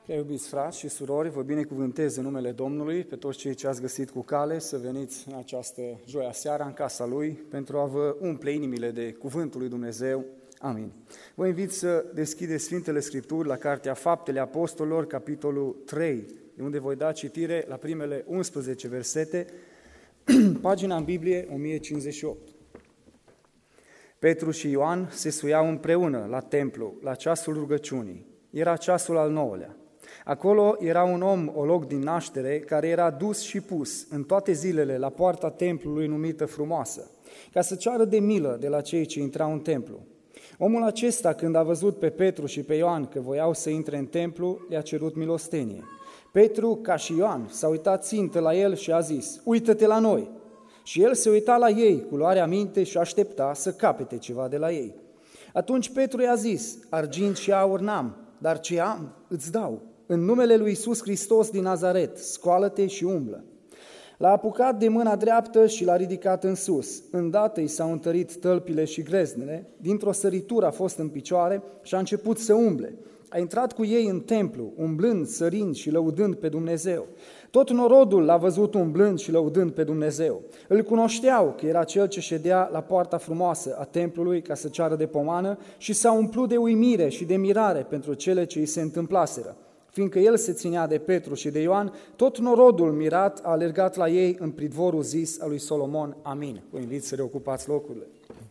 Prea iubiți frați și surori, vă binecuvântez în numele Domnului pe toți cei ce ați găsit cu cale să veniți în această joia seara în casa Lui pentru a vă umple inimile de cuvântul lui Dumnezeu. Amin. Vă invit să deschideți Sfintele Scripturi la Cartea Faptele Apostolilor, capitolul 3, de unde voi da citire la primele 11 versete, pagina în Biblie 1058. Petru și Ioan se suiau împreună la templu, la ceasul rugăciunii. Era ceasul al 9-lea. Acolo era un om olog din naștere care era dus și pus în toate zilele la poarta templului numită Frumoasă, ca să ceară de milă de la cei ce intrau în templu. Omul acesta, când a văzut pe Petru și pe Ioan că voiau să intre în templu, le-a cerut milostenie. Petru, ca și Ioan, s-a uitat țintă la el și a zis: „Uită-te la noi!” Și el se uita la ei cu luarea minte și aștepta să capete ceva de la ei. Atunci Petru i-a zis: „Argint și aur n-am, dar ce am îți dau. În numele lui Iisus Hristos din Nazaret, scoală-te și umblă.” L-a apucat de mâna dreaptă și l-a ridicat în sus. Îndată i s-au întărit tălpile și greznele, dintr-o săritură a fost în picioare și a început să umble. A intrat cu ei în templu, umblând, sărind și lăudând pe Dumnezeu. Tot norodul l-a văzut umblând și lăudând pe Dumnezeu. Îl cunoșteau că era cel ce ședea la poarta frumoasă a templului ca să ceară de pomană și s-a umplut de uimire și de mirare pentru cele ce îi se întâmplaseră. Fiindcă el se ținea de Petru și de Ioan, tot norodul mirat a alergat la ei în pridvorul zis al lui Solomon. Amin. Vă invit să reocupați locurile.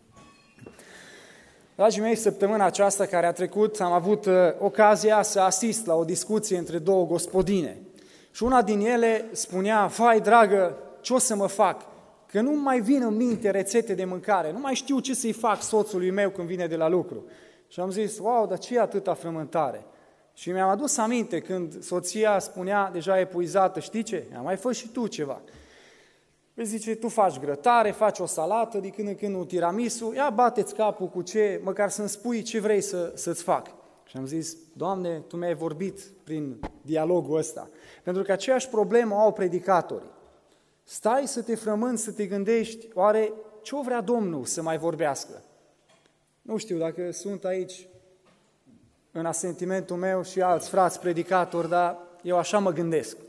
Dragii mei, săptămâna aceasta care a trecut am avut ocazia să asist la o discuție între două gospodine. Și una din ele spunea: „Vai, dragă, ce o să mă fac? Că nu mai vin în minte rețete de mâncare, nu mai știu ce să-i fac soțului meu când vine de la lucru.” Și am zis: „Wow, dar ce e atâta frământare?” Și mi-am adus aminte când soția spunea, deja epuizată: „Știi ce? Mai fă și tu ceva.” Păi zice: „Tu faci grătare, faci o salată, de când în când un tiramisu, ia bateți capul cu ce, măcar să-mi spui ce vrei să-ți fac.” Și am zis: „Doamne, Tu mi-ai vorbit prin dialogul ăsta, pentru că aceeași problemă au predicatorii. Stai să te frămânți, să te gândești, oare ce-o vrea Domnul să mai vorbească?” Nu știu dacă sunt aici în asentimentul meu și alți frați predicatori, dar eu așa mă gândesc.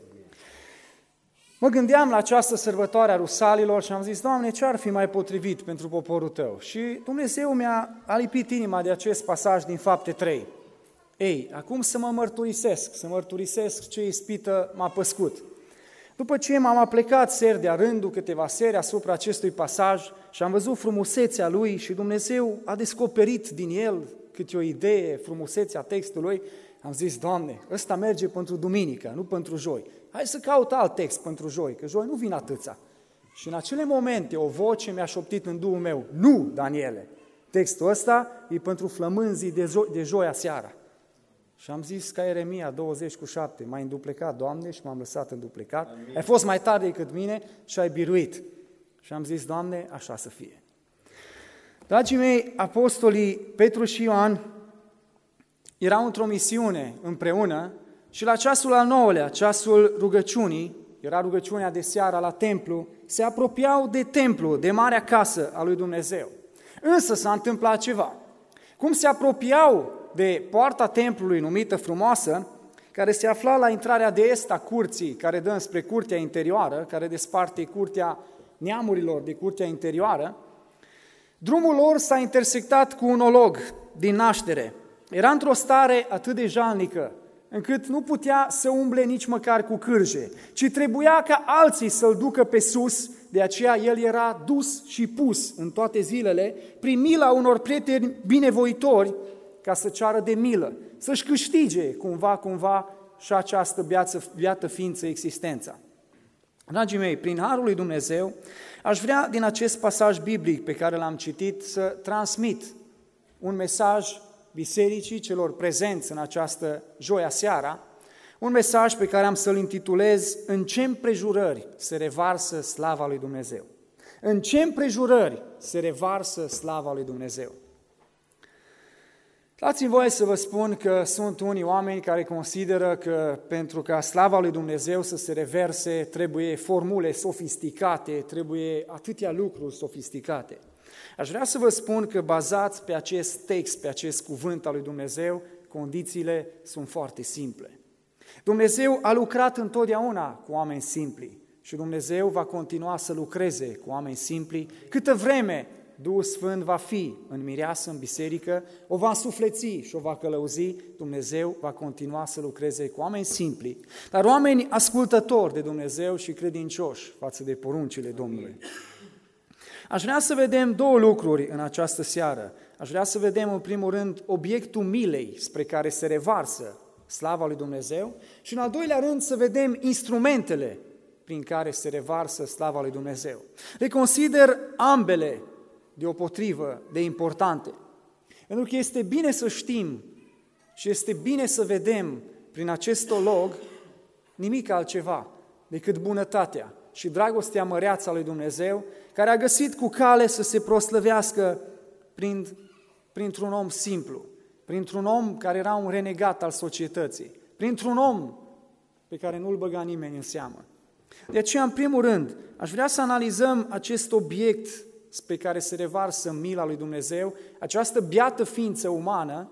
Mă gândeam la această sărbătoare a Rusalilor și am zis: „Doamne, ce ar fi mai potrivit pentru poporul Tău?” Și Dumnezeu mi-a alipit inima de acest pasaj din Fapte 3. Ei, acum să mărturisesc ce ispită m-a păscut. După ce m-am aplecat seri de-a rândul, câteva seri asupra acestui pasaj și am văzut frumusețea lui și Dumnezeu a descoperit din el câte o idee, frumusețea textului, am zis: „Doamne, ăsta merge pentru duminică, nu pentru joi. Hai să caut alt text pentru joi, că joi nu vin atâția.” Și în acele momente o voce mi-a șoptit în duhul meu: „Nu, Daniele, textul ăsta e pentru flămânzii de joia seara.” Și am zis ca Ieremia 20:7, „M-ai înduplecat, Doamne, și m-am lăsat înduplecat. Amin. Ai fost mai tare decât mine și ai biruit.” Și am zis: „Doamne, așa să fie.” Dragii mei, apostolii Petru și Ioan erau într-o misiune împreună și la ceasul al 9-lea, ceasul rugăciunii, era rugăciunea de seară la templu, se apropiau de templu, de marea casă a lui Dumnezeu. Însă s-a întâmplat ceva. Cum se apropiau de poarta templului numită Frumoasă, care se afla la intrarea de est a curții, care dă înspre curtea interioară, care desparte curtea neamurilor de curtea interioară, drumul lor s-a intersectat cu un olog din naștere. Era într-o stare atât de jalnică, încât nu putea să umble nici măcar cu cârje, ci trebuia ca alții să-l ducă pe sus, de aceea el era dus și pus în toate zilele, prin mila unor prieteni binevoitori, ca să ceară de milă, să-și câștige cumva și această beată ființă existența. Dragii mei, prin harul lui Dumnezeu, aș vrea din acest pasaj biblic pe care l-am citit să transmit un mesaj bisericii celor prezenți în această joia seara, un mesaj pe care am să-l intitulez: „În ce împrejurări se revarsă slava lui Dumnezeu?” În ce împrejurări se revarsă slava lui Dumnezeu? Dați-mi voie să vă spun că sunt unii oameni care consideră că pentru ca slava lui Dumnezeu să se reverse trebuie formule sofisticate, trebuie atâtea lucruri sofisticate. Aș vrea să vă spun că bazați pe acest text, pe acest cuvânt al lui Dumnezeu, condițiile sunt foarte simple. Dumnezeu a lucrat întotdeauna cu oameni simpli și Dumnezeu va continua să lucreze cu oameni simpli câtă vreme Duhul Sfânt va fi în mireasă, în biserică, o va însufleți și o va călăuzi, Dumnezeu va continua să lucreze cu oameni simpli, dar oameni ascultători de Dumnezeu și credincioși față de poruncile Domnului. Aș vrea să vedem două lucruri în această seară. Aș vrea să vedem, în primul rând, obiectul milei spre care se revarsă slava lui Dumnezeu și, în al doilea rând, să vedem instrumentele prin care se revarsă slava lui Dumnezeu. Le consider ambele deopotrivă de importante, pentru că este bine să știm și este bine să vedem prin acest teolog nimic altceva decât bunătatea și dragostea măreață a lui Dumnezeu, care a găsit cu cale să se proslăvească printr-un om simplu, printr-un om care era un renegat al societății, printr-un om pe care nu-l băga nimeni în seamă. De aceea, în primul rând, aș vrea să analizăm acest obiect pe care se revarsă mila lui Dumnezeu, această biată ființă umană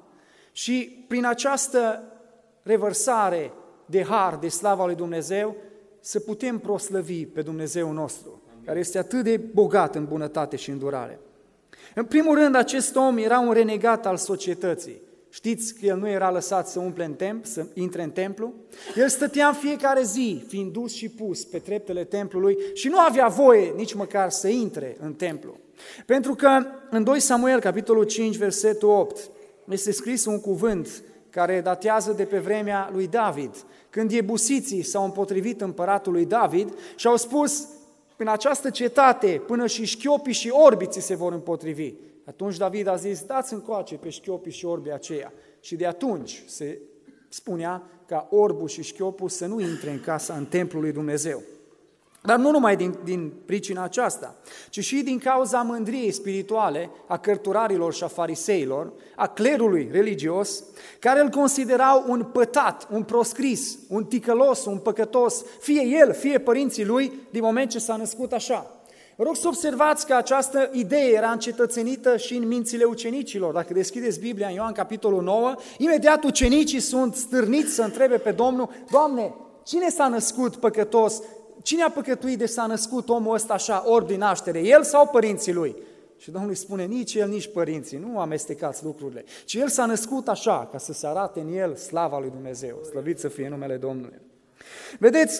și prin această revărsare de har, de slava lui Dumnezeu, să putem proslăvi pe Dumnezeu nostru, care este atât de bogat în bunătate și îndurare. În primul rând, acest om era un renegat al societății. Știți că el nu era lăsat să să intre în templu? El stătea în fiecare zi, fiind dus și pus pe treptele templului și nu avea voie nici măcar să intre în templu. Pentru că în 2 Samuel, capitolul 5, versetul 8, este scris un cuvânt care datează de pe vremea lui David, când iebusiții s-au împotrivit împăratului David și au spus: în această cetate până și șchiopii și orbiții se vor împotrivi. Atunci David a zis: dați încoace pe șchiopii și orbii aceia. Și de atunci se spunea ca orbul și șchiopul să nu intre în casa, în templul lui Dumnezeu. Dar nu numai din pricina aceasta, ci și din cauza mândriei spirituale a cărturarilor și a fariseilor, a clerului religios, care îl considerau un pătat, un proscris, un ticălos, un păcătos, fie el, fie părinții lui, din moment ce s-a născut așa. Vă rog să observați că această idee era încetățenită și în mințile ucenicilor. Dacă deschideți Biblia în Ioan capitolul 9, imediat ucenicii sunt stârniți să întrebe pe Domnul: Doamne, cine s-a născut păcătos? Cine a păcătuit de s-a născut omul ăsta așa, orb din naștere, el sau părinții lui? Și Domnul îi spune: nici el, nici părinții, nu amestecați lucrurile, ci el s-a născut așa, ca să se arate în el slava lui Dumnezeu. Slăvit să fie numele Domnului. Vedeți,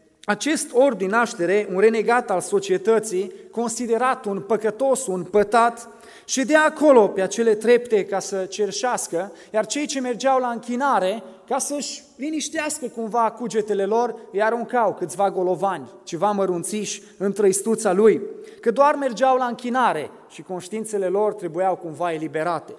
acest orb din naștere, un renegat al societății, considerat un păcătos, un pătat, ședea acolo pe acele trepte ca să cerșească, iar cei ce mergeau la închinare, ca să-și liniștească cumva cugetele lor, îi aruncau câțiva golovani, ceva mărunțiși în trăistuța lui, că doar mergeau la închinare și conștiințele lor trebuiau cumva eliberate.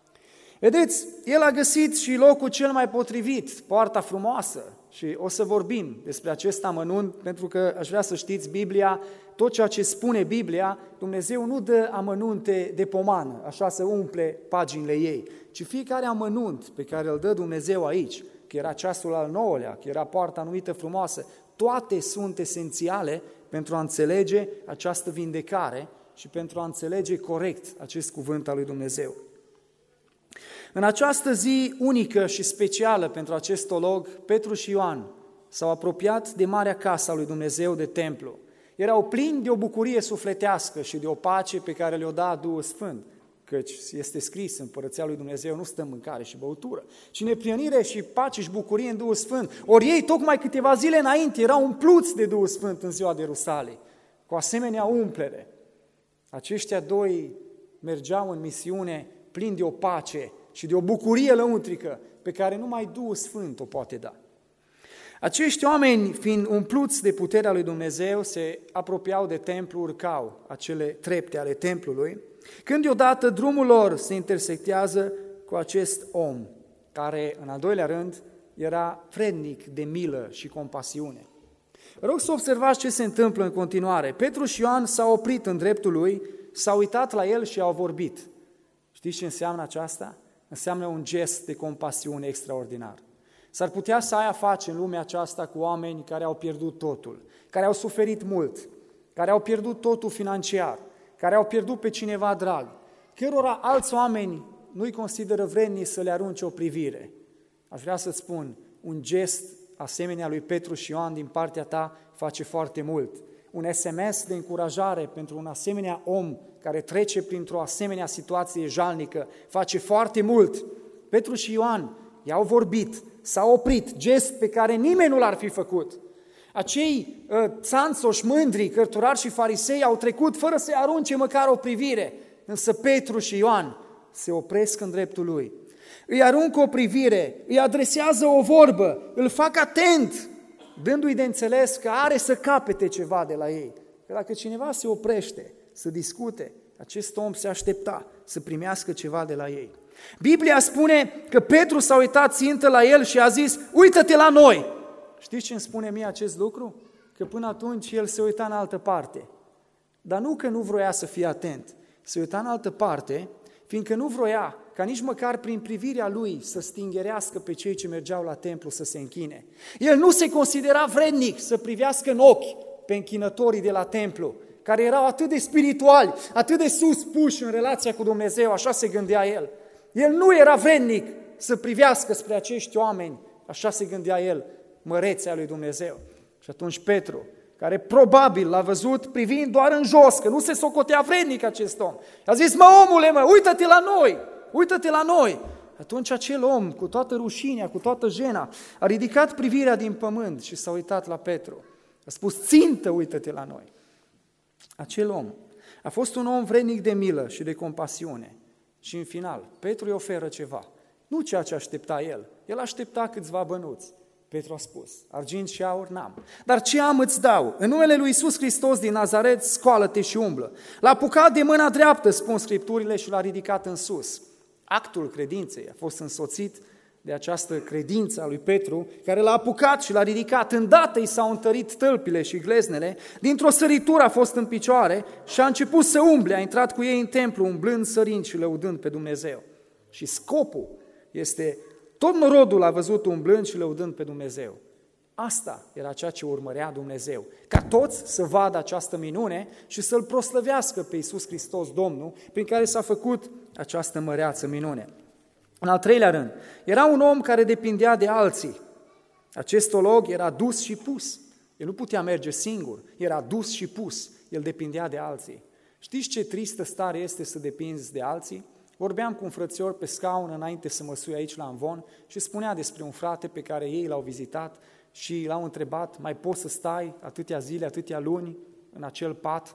Vedeți, el a găsit și locul cel mai potrivit, poarta frumoasă, și o să vorbim despre acest amănunt, pentru că aș vrea să știți, Biblia, tot ceea ce spune Biblia, Dumnezeu nu dă amănunte de pomană, așa să umple paginile ei, ci fiecare amănunt pe care îl dă Dumnezeu aici, că era ceasul al 9-lea, că era poarta anumită frumoasă, toate sunt esențiale pentru a înțelege această vindecare și pentru a înțelege corect acest cuvânt al lui Dumnezeu. În această zi unică și specială pentru acest teolog, Petru și Ioan s-au apropiat de marea casă a lui Dumnezeu, de templu. Erau plini de o bucurie sufletească și de o pace pe care le-o da Duhul Sfânt, căci este scris: în Împărăția lui Dumnezeu nu stă mâncare și băutură, ci neprihănire și pace și bucurie în Duhul Sfânt. Ori ei, tocmai câteva zile înainte, erau umpluți de Duhul Sfânt în ziua de Rusalii, cu asemenea umplere. Aceștia doi mergeau în misiune plini de o pace și de o bucurie lăuntrică pe care numai Duhul Sfânt o poate da. Acești oameni, fiind umpluți de puterea lui Dumnezeu, se apropiau de templu, urcau acele trepte ale templului, când deodată drumul lor se intersectează cu acest om, care, în al doilea rând, era vrednic de milă și compasiune. Vă rog să observați ce se întâmplă în continuare. Petru și Ioan s-au oprit în dreptul lui, s-au uitat la el și au vorbit. Știți ce înseamnă aceasta? Înseamnă un gest de compasiune extraordinar. S-ar putea să ai a face în lumea aceasta cu oameni care au pierdut totul, care au suferit mult, care au pierdut totul financiar, care au pierdut pe cineva drag, cărora alți oameni nu-i consideră vrednici să le arunce o privire. Aș vrea să-ți spun, un gest asemenea lui Petru și Ioan din partea ta face foarte mult. Un SMS de încurajare pentru un asemenea om care trece printr-o asemenea situație jalnică face foarte mult. Petru și Ioan i-au vorbit, s-au oprit, gest pe care nimeni nu l-ar fi făcut. Acei țanțoși, mândri, cărturari și farisei au trecut fără să-i arunce măcar o privire, însă Petru și Ioan se opresc în dreptul lui. Îi aruncă o privire, îi adresează o vorbă, îl fac atent, dându-i de înțeles că are să capete ceva de la ei. Că dacă cineva se oprește să discute, acest om se aștepta să primească ceva de la ei. Biblia spune că Petru s-a uitat țintă la el și a zis, uită-te la noi! Știți ce îmi spune mie acest lucru? Că până atunci el se uita în altă parte. Dar nu că nu vroia să fie atent, se uita în altă parte, fiindcă nu vroia ca nici măcar prin privirea lui să stingerească pe cei ce mergeau la templu să se închine. El nu se considera vrednic să privească în ochi pe închinătorii de la templu, care erau atât de spirituali, atât de sus puși în relația cu Dumnezeu, așa se gândea el. El nu era vrednic să privească spre acești oameni, așa se gândea el, mărețea lui Dumnezeu. Și atunci Petru, care probabil l-a văzut privind doar în jos, că nu se socotea vrednic acest om, a zis, mă omule, mă, uită-te la noi, uită-te la noi. Atunci acel om, cu toată rușinea, cu toată jena, a ridicat privirea din pământ și s-a uitat la Petru. A spus, țintă, uită-te la noi. Acel om a fost un om vrednic de milă și de compasiune. Și în final, Petru îi oferă ceva. Nu ceea ce aștepta el. El aștepta câțiva bănuți. Petru a spus, argint și aur n-am. Dar ce am îți dau? În numele lui Iisus Hristos din Nazaret, scoală-te și umblă. L-a apucat de mâna dreaptă, spun Scripturile, și l-a ridicat în sus. Actul credinței a fost însoțit de această credință a lui Petru, care l-a apucat și l-a ridicat. Îndată i s-au întărit tălpile și gleznele, dintr-o săritură a fost în picioare și a început să umble, a intrat cu ei în templu, umblând, sărind și lăudând pe Dumnezeu. Și scopul este, tot norodul a văzut umblând și lăudând pe Dumnezeu. Asta era ceea ce urmărea Dumnezeu, ca toți să vadă această minune și să-L proslăvească pe Iisus Hristos, Domnul, prin care s-a făcut această măreață minune. În al treilea rând, era un om care depindea de alții. Acest olog era dus și pus. El nu putea merge singur, era dus și pus. El depindea de alții. Știți ce tristă stare este să depinzi de alții? Vorbeam cu un frățior pe scaun înainte să mă sui aici la Amvon și spunea despre un frate pe care ei l-au vizitat și l-au întrebat, mai poți să stai atâtea zile, atâtea luni în acel pat?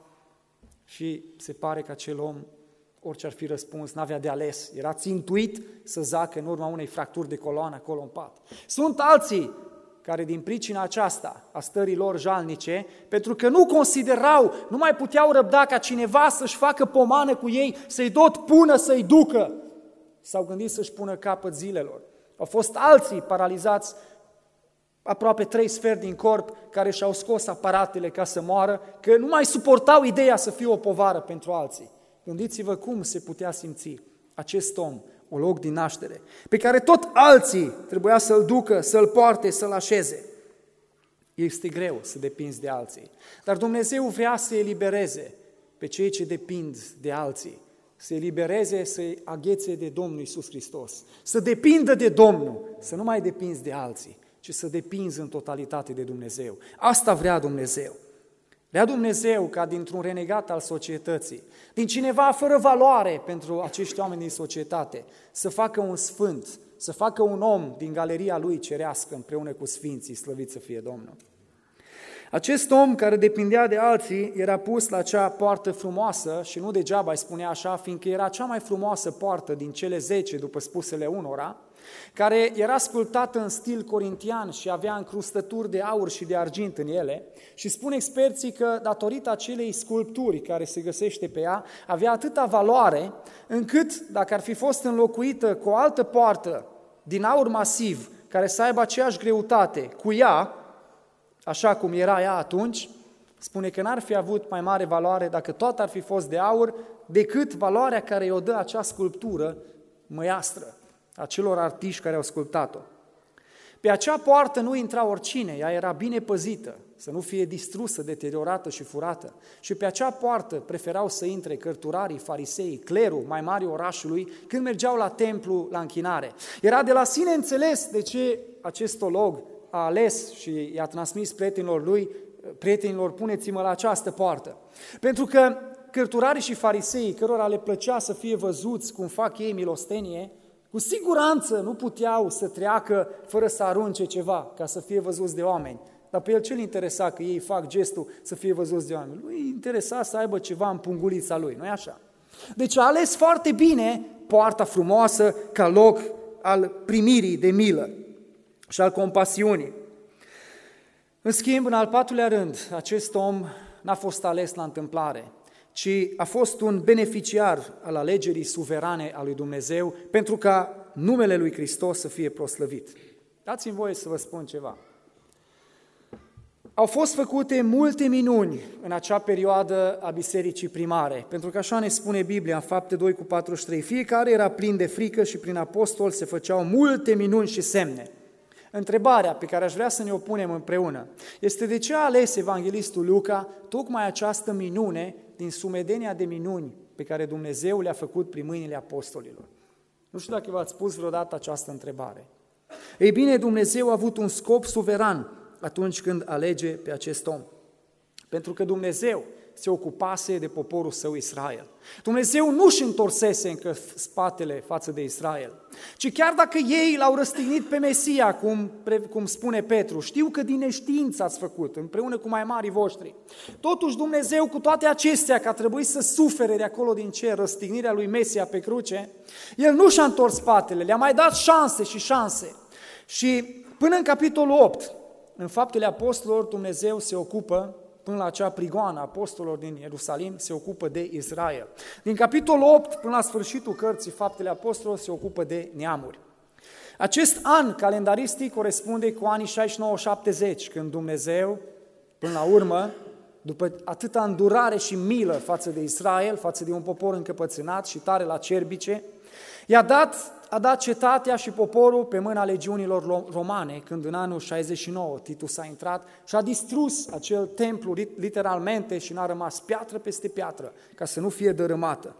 Și se pare că acel om, orice ar fi răspuns, n-avea de ales. Era țintuit să zacă în urma unei fracturi de coloană acolo în pat. Sunt alții care din pricina aceasta a stării lor jalnice, pentru că nu considerau, nu mai puteau răbda ca cineva să-și facă pomană cu ei, să-i tot pună, să-i ducă, s-au gândit să-și pună capăt zilelor. Au fost alții paralizați, aproape 3/4 din corp, care și-au scos aparatele ca să moară, că nu mai suportau ideea să fie o povară pentru alții. Gândiți-vă cum se putea simți acest om, olog din naștere, pe care tot alții trebuia să-l ducă, să-l poarte, să-l așeze. Este greu să depinzi de alții, dar Dumnezeu vrea să elibereze pe cei ce depind de alții, să elibereze, să-i aghețe de Domnul Iisus Hristos, să depindă de Domnul, să nu mai depinzi de alții, ci să depinzi în totalitate de Dumnezeu. Asta vrea Dumnezeu. Vrea Dumnezeu ca dintr-un renegat al societății, din cineva fără valoare pentru acești oameni din societate, să facă un sfânt, să facă un om din galeria lui cerească împreună cu sfinții, slăvit să fie Domnul. Acest om care depindea de alții era pus la acea poartă frumoasă și nu degeaba îi spunea așa, fiindcă era cea mai frumoasă poartă din cele 10, după spusele unora, care era sculptată în stil corintian și avea încrustături de aur și de argint în ele și spun experții că datorită acelei sculpturi care se găsește pe ea, avea atâta valoare încât dacă ar fi fost înlocuită cu o altă poartă din aur masiv care să aibă aceeași greutate cu ea, așa cum era ea atunci, spune că n-ar fi avut mai mare valoare dacă tot ar fi fost de aur decât valoarea care i-o dă acea sculptură măiastră a celor artiști care au sculptat-o. Pe acea poartă nu intra oricine, ea era bine păzită, să nu fie distrusă, deteriorată și furată. Și pe acea poartă preferau să intre cărturarii, fariseii, clerul, mai mari orașului, când mergeau la templu, la închinare. Era de la sine înțeles de ce acest olog a ales și i-a transmis prietenilor, puneți-mă la această poartă. Pentru că cărturarii și fariseii, cărora le plăcea să fie văzuți cum fac ei milostenie, cu siguranță nu puteau să treacă fără să arunce ceva, ca să fie văzuți de oameni. Dar pe el ce-l interesa că ei fac gestul să fie văzuți de oameni? Lui interesa să aibă ceva în pungulița lui, nu-i așa? Deci a ales foarte bine poarta frumoasă ca loc al primirii de milă și al compasiunii. În schimb, în al patrulea rând, acest om n-a fost ales la întâmplare, ci a fost un beneficiar al alegerii suverane a lui Dumnezeu pentru ca numele lui Hristos să fie proslăvit. Dați-mi voie să vă spun ceva. Au fost făcute multe minuni în acea perioadă a bisericii primare, pentru că așa ne spune Biblia în Fapte 2:43, fiecare era plin de frică și prin apostol se făceau multe minuni și semne. Întrebarea pe care aș vrea să ne o punem împreună este de ce a ales evanghelistul Luca tocmai această minune din sumedenia de minuni pe care Dumnezeu le-a făcut prin mâinile apostolilor. Nu știu dacă v-ați pus vreodată această întrebare. Ei bine, Dumnezeu a avut un scop suveran atunci când alege pe acest om. Pentru că Dumnezeu se ocupase de poporul său Israel. Dumnezeu nu își întorsese încă spatele față de Israel, ci chiar dacă ei l-au răstignit pe Mesia, cum spune Petru, știu că din neștiință ați făcut, împreună cu mai marii voștri. Totuși Dumnezeu, cu toate acestea, că a trebuit să sufere de acolo din cer răstignirea lui Mesia pe cruce, El nu și-a întors spatele, le-a mai dat șanse și șanse. Și până în capitolul 8, în Faptele Apostolilor, Dumnezeu se ocupă, până la acea prigoană a apostolilor din Ierusalim, se ocupă de Israel. Din capitolul 8 până la sfârșitul cărții Faptele Apostolilor se ocupă de neamuri. Acest an calendaristic corespunde cu anii 69-70, când Dumnezeu, până la urmă, după atâta îndurare și milă față de Israel, față de un popor încăpățânat și tare la cerbice, a dat cetatea și poporul pe mâna legiunilor romane, când în anul 69 Titus a intrat și a distrus acel templu literalmente și n-a rămas piatră peste piatră, ca să nu fie dărâmată.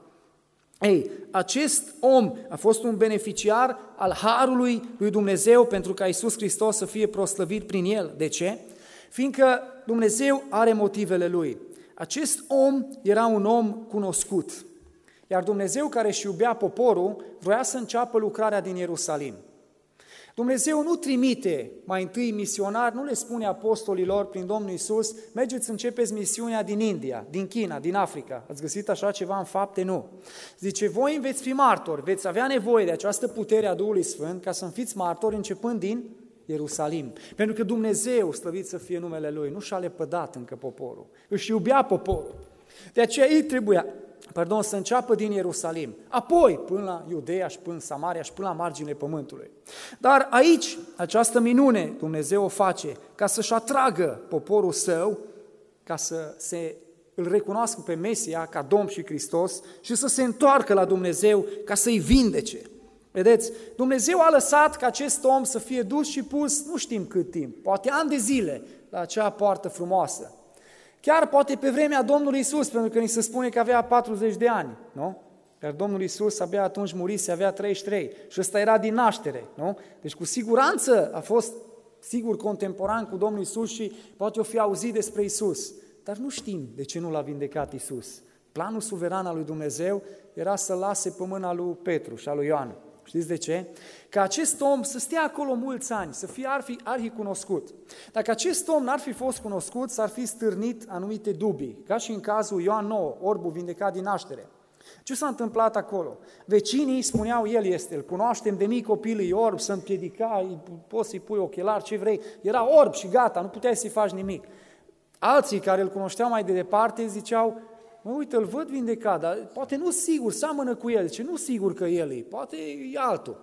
Ei, acest om a fost un beneficiar al harului lui Dumnezeu pentru ca Iisus Hristos să fie proslăvit prin el. De ce? Fiindcă Dumnezeu are motivele lui. Acest om era un om cunoscut. Iar Dumnezeu, care își iubea poporul, vroia să înceapă lucrarea din Ierusalim. Dumnezeu nu trimite mai întâi misionari, nu le spune apostolilor prin Domnul Iisus, mergeți să începeți misiunea din India, din China, din Africa. Ați găsit așa ceva în Fapte? Nu. Zice, voi veți fi martori, veți avea nevoie de această putere a Duhului Sfânt ca să fiți martori începând din Ierusalim. Pentru că Dumnezeu, slăvit să fie numele Lui, nu și-a lepădat încă poporul, își iubea poporul. De aceea ei trebuia să înceapă din Ierusalim, apoi până la Iudeea și până în Samaria și până la marginile pământului. Dar aici, această minune, Dumnezeu o face ca să-și atragă poporul său, ca să îl recunoască pe Mesia ca Domn și Hristos și să se întoarcă la Dumnezeu ca să-i vindece. Vedeți, Dumnezeu a lăsat ca acest om să fie dus și pus, nu știm cât timp, poate ani de zile, la acea poartă frumoasă. Chiar poate pe vremea Domnului Iisus, pentru că ni se spune că avea 40 de ani, nu? Iar Domnul Iisus abia atunci murise, avea 33 și ăsta era din naștere, nu? Deci cu siguranță a fost, sigur, contemporan cu Domnul Iisus și poate o fi auzit despre Iisus. Dar nu știm de ce nu l-a vindecat Iisus. Planul suveran al lui Dumnezeu era să lase pe mâna lui Petru și a lui Ioan. Știți de ce? Ca acest om să stea acolo mulți ani, să fie arhicunoscut. Dacă acest om n-ar fi fost cunoscut, s-ar fi stârnit anumite dubii, ca și în cazul Ioan 9, orbul vindecat din naștere. Ce s-a întâmplat acolo? Vecinii spuneau, el este, îl cunoaștem de mic copil, e orb, să împiedica, poți să-i pui ochelari, ce vrei. Era orb și gata, nu puteai să-i faci nimic. Alții care îl cunoșteau mai de departe ziceau, mă, uite, îl văd vindecat, dar poate nu sigur, seamănă cu el. Ce nu sigur că el e, poate e altul.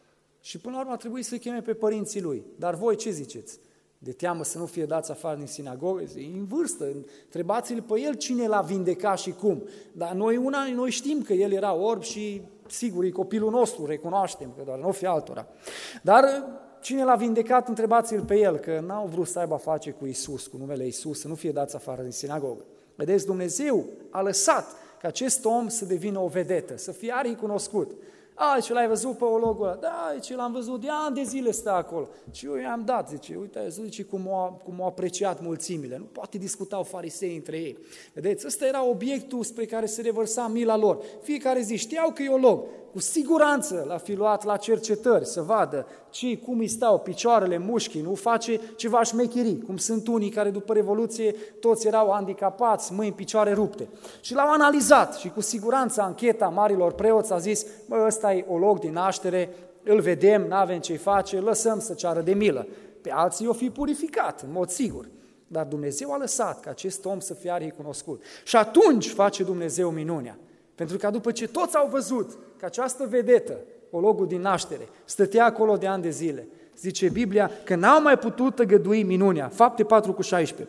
Și până la urmă a trebuit să-i cheme pe părinții lui. Dar voi ce ziceți? De teamă să nu fie dați afară din sinagogă? E în vârstă, întrebați-l pe el cine l-a vindecat și cum. Dar noi știm că el era orb și sigur e copilul nostru, recunoaștem, că doar nu fi altora. Dar cine l-a vindecat, întrebați-l pe el, că n-au vrut să aibă face cu Iisus, cu numele Iisus, să nu fie dați afară din sinagogă. Vedeți, Dumnezeu a lăsat ca acest om să devină o vedetă, să fie arhicunoscut. Ce l-ai văzut pe ologul ăla? Da, ce l-am văzut, de ani de zile stă acolo. Și eu i-am dat, zice, uite, zice cum au apreciat mulțimile. Nu poate discutau farisei între ei. Vedeți, ăsta era obiectul spre care se revărsa mila lor. Fiecare zi știau că e olog. Cu siguranță l-a fi luat la cercetări să vadă cum îi stau picioarele, mușchii, nu face ceva șmecherii, cum sunt unii care după Revoluție toți erau handicapați, mâini, picioare rupte. Și l-au analizat și cu siguranță ancheta marilor preoți a zis, ăsta e olog din naștere, îl vedem, n-avem ce-i face, lăsăm să ceară de milă. Pe alții o fi purificat, în mod sigur. Dar Dumnezeu a lăsat ca acest om să fie recunoscut. Și atunci face Dumnezeu minunea. Pentru că după ce toți au văzut că această vedetă, ologul din naștere, stătea acolo de ani de zile, zice Biblia că n-au mai putut tăgădui minunea. Fapte 4:16.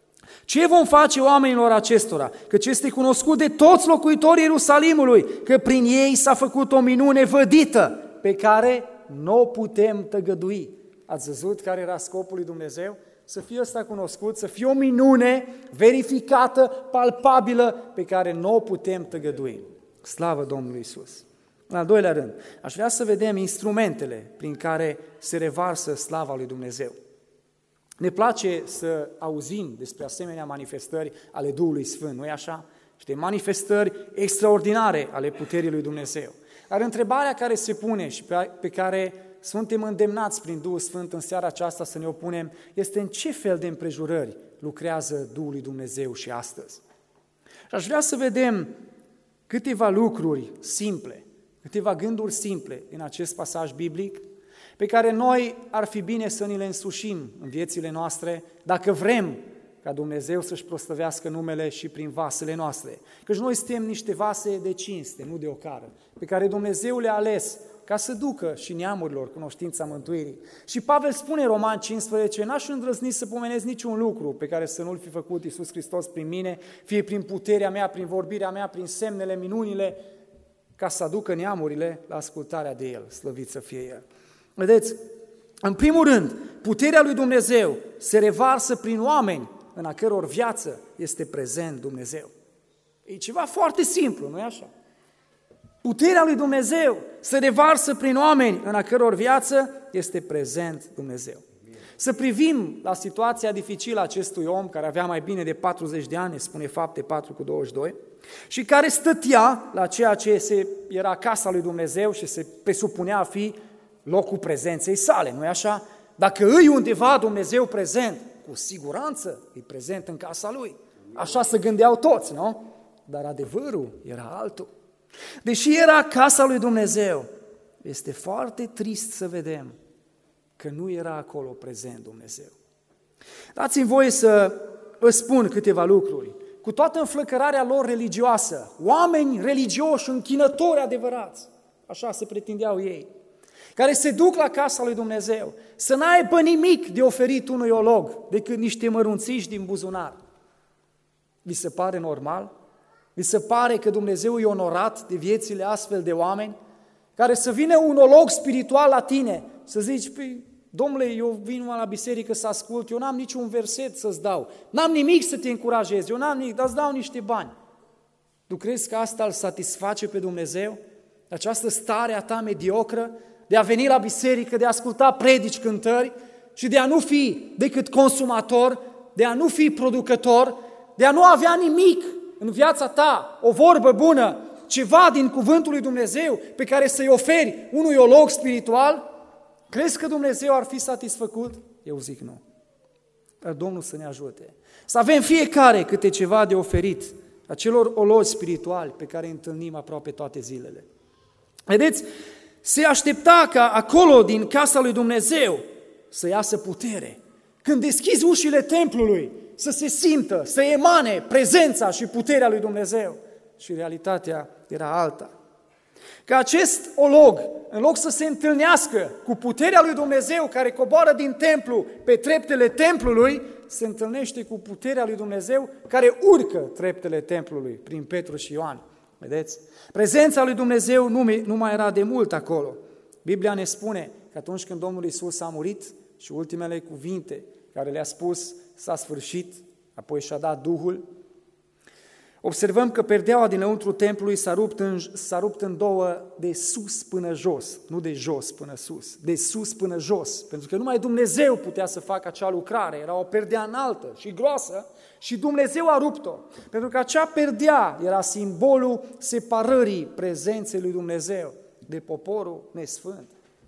Ce vom face oamenilor acestora? Căci este cunoscut de toți locuitorii Ierusalimului că prin ei s-a făcut o minune vădită pe care nu o putem tăgădui. Ați văzut care era scopul lui Dumnezeu? Să fie ăsta cunoscut, să fie o minune verificată, palpabilă, pe care nu o putem tăgădui. Slavă Domnului Iisus! În al doilea rând, aș vrea să vedem instrumentele prin care se revarsă slava lui Dumnezeu. Ne place să auzim despre asemenea manifestări ale Duhului Sfânt, nu-i așa? Niște manifestări extraordinare ale puterii lui Dumnezeu. Dar întrebarea care se pune și pe care suntem îndemnați prin Duhul Sfânt în seara aceasta să ne opunem este în ce fel de împrejurări lucrează Duhul lui Dumnezeu și astăzi. Și aș vrea să vedem câteva lucruri simple, câteva gânduri simple în acest pasaj biblic, pe care noi ar fi bine să ni le însușim în viețile noastre, dacă vrem ca Dumnezeu să-și proslăvească numele și prin vasele noastre. Căci noi suntem niște vase de cinste, nu de ocară, pe care Dumnezeu le-a ales ca să ducă și neamurilor cunoștința mântuirii. Și Pavel spune în Roman 15, n-aș îndrăzni să pomenesc niciun lucru pe care să nu-l fi făcut Iisus Hristos prin mine, fie prin puterea mea, prin vorbirea mea, prin semnele, minunile, ca să aducă neamurile la ascultarea de El, slăvit să fie El. Vedeți, în primul rând, puterea lui Dumnezeu se revarsă prin oameni în a căror viață este prezent Dumnezeu. E ceva foarte simplu, nu-i așa? Puterea lui Dumnezeu se revarsă prin oameni în a căror viață este prezent Dumnezeu. Să privim la situația dificilă a acestui om care avea mai bine de 40 de ani, spune Fapte 4:22, și care stătea la ceea ce era casa lui Dumnezeu și se presupunea a fi locul prezenței sale, nu-i așa? Dacă îi undeva Dumnezeu prezent, cu siguranță e prezent în casa lui. Așa se gândeau toți, nu? Dar adevărul era altul. Deși era casa lui Dumnezeu, este foarte trist să vedem că nu era acolo prezent Dumnezeu. Dați-mi voie să vă spun câteva lucruri. Cu toată înflăcărarea lor religioasă, oameni religioși, închinători adevărați, așa se pretindeau ei, care se duc la casa lui Dumnezeu, să n-aibă nimic de oferit unui olog decât niște mărunțiși din buzunar. Vi se pare normal? Vi se pare că Dumnezeu e onorat de viețile astfel de oameni? Care să vină un olog spiritual la tine, să zici, păi, domnule, eu vin numai la biserică să ascult, eu n-am niciun verset să-ți dau, n-am nimic să te încurajez, eu n-am nimic, dar îți dau niște bani. Tu crezi că asta îl satisface pe Dumnezeu? Această stare a ta mediocră de a veni la biserică, de a asculta predici, cântări și de a nu fi decât consumator, de a nu fi producător, de a nu avea nimic în viața ta, o vorbă bună, ceva din cuvântul lui Dumnezeu pe care să-i oferi unui olog spiritual? Crezi că Dumnezeu ar fi satisfăcut? Eu zic nu. Dar Domnul să ne ajute. Să avem fiecare câte ceva de oferit acelor ologi spirituali pe care îi întâlnim aproape toate zilele. Vedeți, se aștepta ca acolo, din casa lui Dumnezeu, să iasă putere. Când deschizi ușile templului, să se simtă, să emane prezența și puterea lui Dumnezeu. Și realitatea era alta. Că acest olog, în loc să se întâlnească cu puterea lui Dumnezeu care coboară din templu pe treptele templului, se întâlnește cu puterea lui Dumnezeu care urcă treptele templului prin Petru și Ioan. Vedeți? Prezența lui Dumnezeu nu mai era de mult acolo. Biblia ne spune că atunci când Domnul Iisus a murit și ultimele cuvinte care le-a spus s-a sfârșit, apoi și-a dat Duhul, observăm că perdeaua dinăuntru templului s-a rupt în două de sus până jos, nu de jos până sus, de sus până jos, pentru că numai Dumnezeu putea să facă acea lucrare, era o perdea înaltă și groasă și Dumnezeu a rupt-o, pentru că acea perdea era simbolul separării prezenței lui Dumnezeu de poporul nesfânt.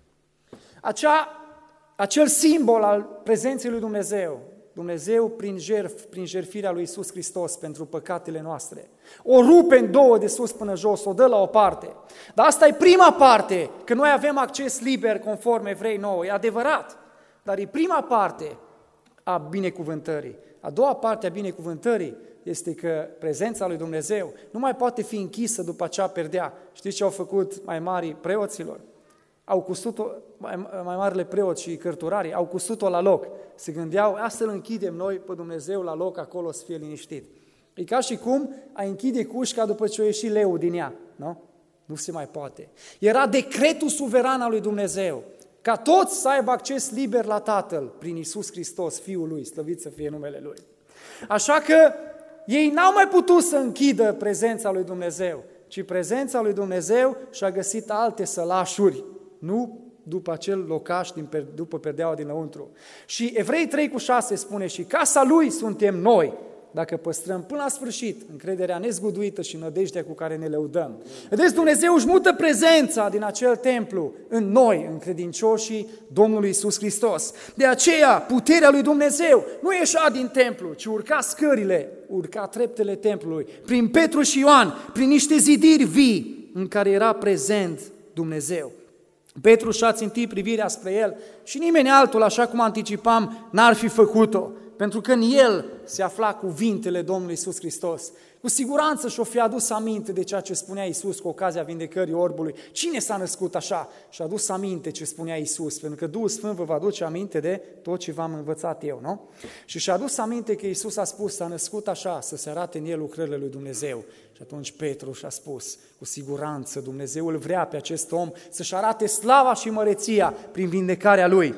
Acel simbol al prezenței lui Dumnezeu prin jertfirea lui Iisus Hristos pentru păcatele noastre, o rupe în două de sus până jos, o dă la o parte. Dar asta e prima parte, că noi avem acces liber conform Evrei 9, e adevărat, dar e prima parte a binecuvântării. A doua parte a binecuvântării este că prezența lui Dumnezeu nu mai poate fi închisă după acea perdea. Știți ce au făcut mai mari preoților? Au cusut-o, mai marile preoți și cărturarii, au cusut-o la loc. Se gândeau, astfel închidem noi pe Dumnezeu la loc, acolo să fie liniștit. E ca și cum ai închide cușca după ce a ieșit leul din ea, nu? Nu se mai poate. Era decretul suveran al lui Dumnezeu, ca toți să aibă acces liber la Tatăl, prin Iisus Hristos, Fiul Lui, slăvit să fie numele Lui. Așa că ei n-au mai putut să închidă prezența lui Dumnezeu, ci prezența lui Dumnezeu și-a găsit alte sălașuri, nu după acel locaș, după perdeaua dinăuntru. Și Evrei 3:6 spune, și casa Lui suntem noi, dacă păstrăm până la sfârșit încrederea nezguduită și nădejdea cu care ne lăudăm. Vedeți, Dumnezeu își mută prezența din acel templu în noi, în credincioșii Domnului Iisus Hristos. De aceea, puterea lui Dumnezeu nu ieșea din templu, ci urca scările, urca treptele templului, prin Petru și Ioan, prin niște zidiri vii în care era prezent Dumnezeu. Petru și-a țintit privirea spre el și nimeni altul, așa cum anticipam, n-ar fi făcut-o, pentru că în el se afla cuvintele Domnului Iisus Hristos. Cu siguranță și-o fi adus aminte de ceea ce spunea Iisus cu ocazia vindecării orbului. Cine s-a născut așa? Și-a adus aminte ce spunea Iisus, pentru că Duhul Sfânt vă va aduce aminte de tot ce v-am învățat eu, nu? Și și-a adus aminte că Iisus a spus, s-a născut așa, să se arate în el lucrările lui Dumnezeu. Și atunci Petru și-a spus, cu siguranță Dumnezeu îl vrea pe acest om să-și arate slava și măreția prin vindecarea lui.